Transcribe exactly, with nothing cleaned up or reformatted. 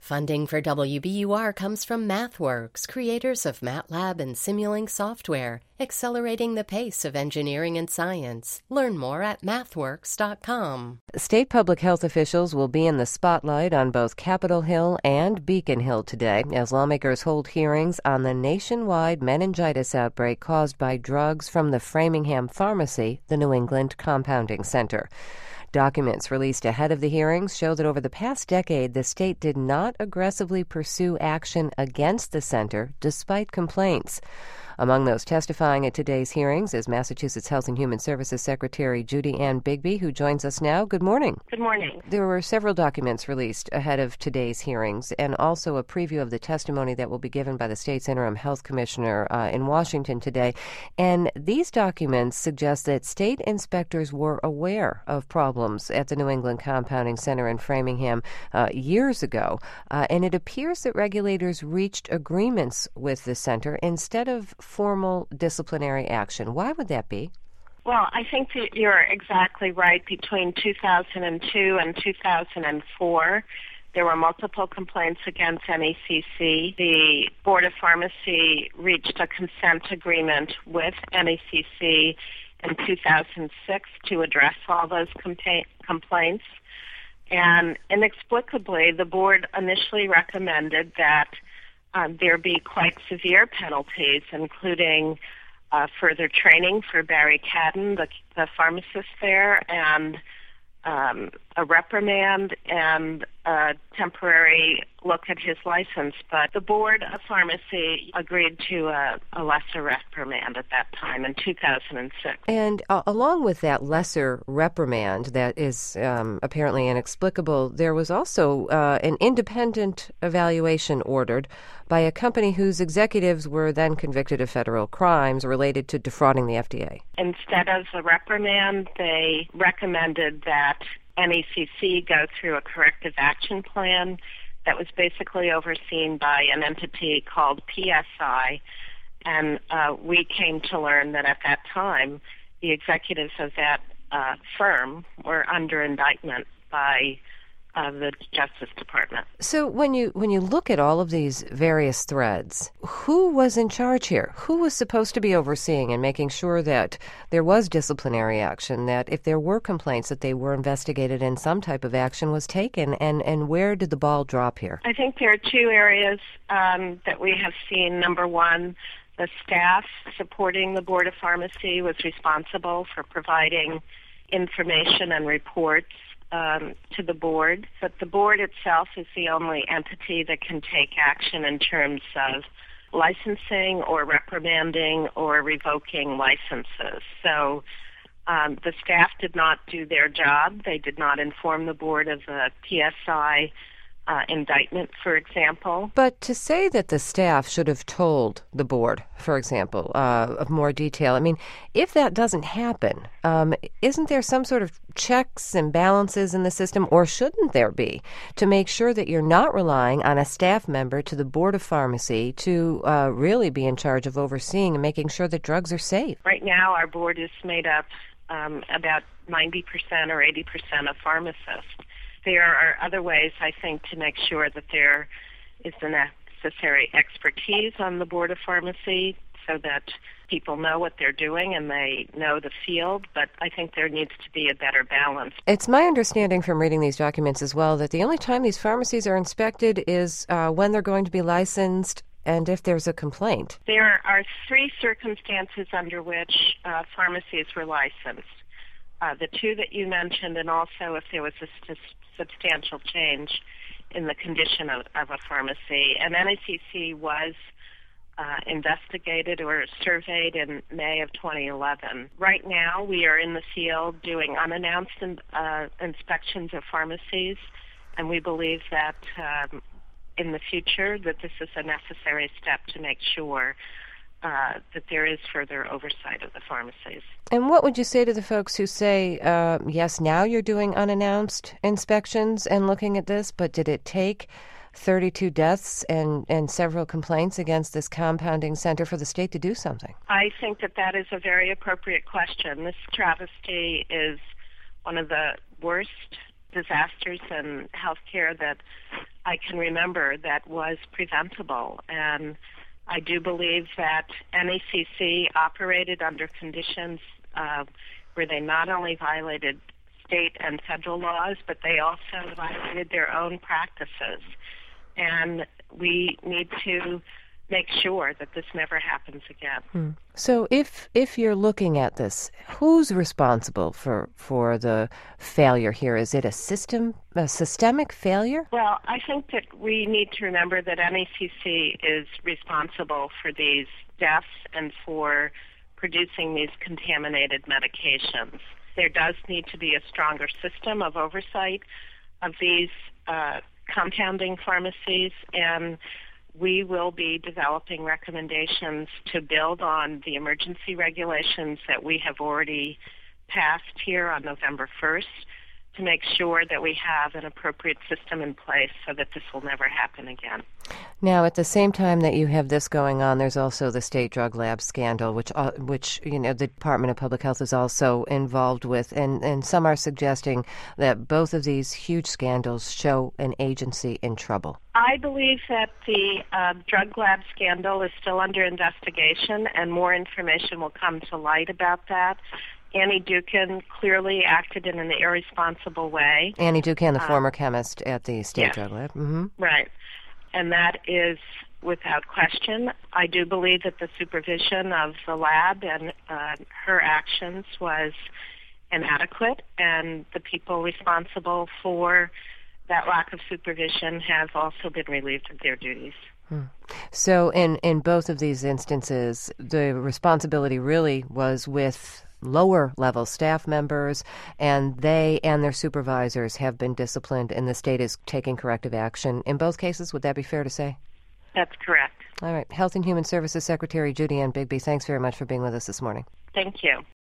Funding for W B U R comes from MathWorks, creators of MATLAB and Simulink software, accelerating the pace of engineering and science. Learn more at mathworks dot com. State public health officials will be in the spotlight on both Capitol Hill and Beacon Hill today as lawmakers hold hearings on the nationwide meningitis outbreak caused by drugs from the Framingham Pharmacy, the New England Compounding Center. Documents released ahead of the hearings show that over the past decade, the state did not aggressively pursue action against the center despite complaints. Among those testifying at today's hearings is Massachusetts Health and Human Services Secretary Judy Ann Bigby, who joins us now. Good morning. Good morning. There were several documents released ahead of today's hearings and also a preview of the testimony that will be given by the state's interim health commissioner uh, in Washington today. And these documents suggest that state inspectors were aware of problems at the New England Compounding Center in Framingham uh, years ago. Uh, and it appears that regulators reached agreements with the center instead of formal disciplinary action. Why would that be? Well, I think that you're exactly right. Between two thousand two and two thousand four, there were multiple complaints against M E C C. The Board of Pharmacy reached a consent agreement with M E C C in two thousand six to address all those compa- complaints. And inexplicably, the board initially recommended that Um, there be quite severe penalties, including uh, further training for Barry Cadden, the, the pharmacist there, and um, a reprimand and a temporary look at his license. But the Board of Pharmacy agreed to a, a lesser reprimand at that time in two thousand six. And uh, along with that lesser reprimand that is um, apparently inexplicable, there was also uh, an independent evaluation ordered by a company whose executives were then convicted of federal crimes related to defrauding the F D A. Instead of a reprimand, they recommended that M E C C go through a corrective action plan that was basically overseen by an entity called P S I. And uh, we came to learn that at that time, the executives of that uh, firm were under indictment by of the Justice Department. So when you when you look at all of these various threads, who was in charge here? Who was supposed to be overseeing and making sure that there was disciplinary action, that if there were complaints, that they were investigated and some type of action was taken? And, and where did the ball drop here? I think there are two areas um, that we have seen. Number one, the staff supporting the Board of Pharmacy was responsible for providing information and reports Um, to the board, but the board itself is the only entity that can take action in terms of licensing or reprimanding or revoking licenses. So um, the staff did not do their job. They did not inform the board of the P S I uh, indictment, for example. But to say that the staff should have told the board, for example, uh, of more detail, I mean, if that doesn't happen, um, isn't there some sort of checks and balances in the system, or shouldn't there be, to make sure that you're not relying on a staff member to the Board of Pharmacy to uh, really be in charge of overseeing and making sure that drugs are safe? Right now, our board is made up um, about ninety percent or eighty percent of pharmacists. There are other ways, I think, to make sure that there is the necessary expertise on the Board of Pharmacy so that people know what they're doing and they know the field, but I think there needs to be a better balance. It's my understanding from reading these documents as well that the only time these pharmacies are inspected is uh, when they're going to be licensed and if there's a complaint. There are three circumstances under which uh, pharmacies were licensed. Uh, the two that you mentioned, and also if there was a st- substantial change in the condition of, of a pharmacy. And M E C C was uh, investigated or surveyed in May of twenty eleven. Right now, we are in the field doing unannounced in, uh, inspections of pharmacies, and we believe that um, in the future that this is a necessary step to make sure Uh, that there is further oversight of the pharmacies. And what would you say to the folks who say, uh, yes, now you're doing unannounced inspections and looking at this, but did it take thirty-two deaths and, and several complaints against this compounding center for the state to do something? I think that that is a very appropriate question. This travesty is one of the worst disasters in healthcare that I can remember that was preventable. And I do believe that N E C C operated under conditions uh, where they not only violated state and federal laws, but they also violated their own practices. And we need to make sure that this never happens again. Hmm. So if if you're looking at this, who's responsible for, for the failure here? Is it a system, a systemic failure? Well, I think that we need to remember that N E C C is responsible for these deaths and for producing these contaminated medications. There does need to be a stronger system of oversight of these uh, compounding pharmacies, and we will be developing recommendations to build on the emergency regulations that we have already passed here on November first to make sure that we have an appropriate system in place so that this will never happen again. Now, at the same time that you have this going on, there's also the state drug lab scandal, which, uh, which you know, the Department of Public Health is also involved with, and, and some are suggesting that both of these huge scandals show an agency in trouble. I believe that the uh, drug lab scandal is still under investigation, and more information will come to light about that. Annie Dookhan clearly acted in an irresponsible way. Annie Dookhan, the uh, former chemist at the state yes. drug lab. Mm-hmm. Right. And that is without question. I do believe that the supervision of the lab and uh, her actions was inadequate, and the people responsible for that lack of supervision have also been relieved of their duties. Hmm. So in, in both of these instances, the responsibility really was with lower level staff members, and they and their supervisors have been disciplined, and the state is taking corrective action. In both cases, would that be fair to say? That's correct. All right. Health and Human Services Secretary Judy Ann Bigby, thanks very much for being with us this morning. Thank you.